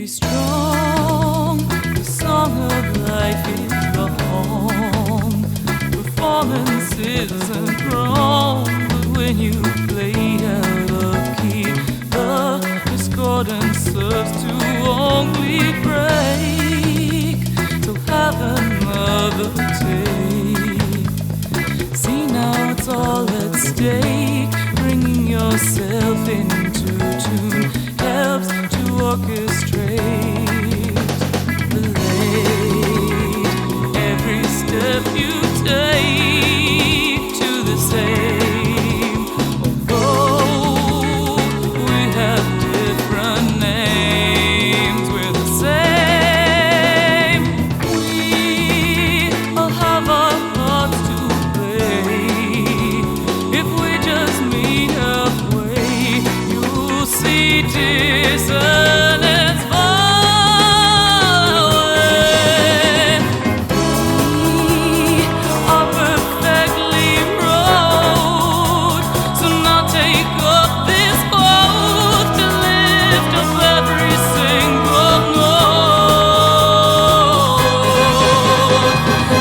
Be strong, the song of life is the home. Performance isn't wrong, but when you play out of key, the discordance serves to only break. So have another take. See now it's all at stake. Bringing yourself into tune helps to orchestrate the late. Every step you take to the same. Although we have different names, we're the same. We all have our parts to play. If we just meet halfway, you'll see dissonance fall away. We are perfectly wrote, so now take up this boat to lift up every single note.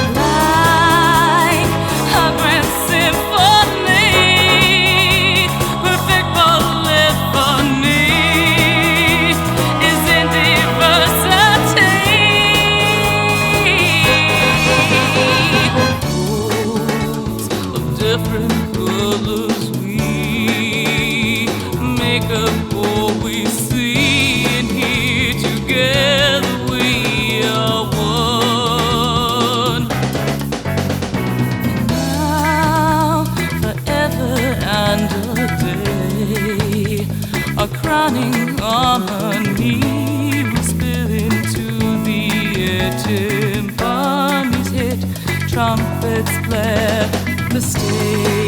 Like a grand symphony, perfect polyphony is in diversity. Notes of different colors we make up what we see, and here together we are one. Now, forever and a day, a crowning harmony will spill into the air. Timpanis hit, trumpets blare, the stage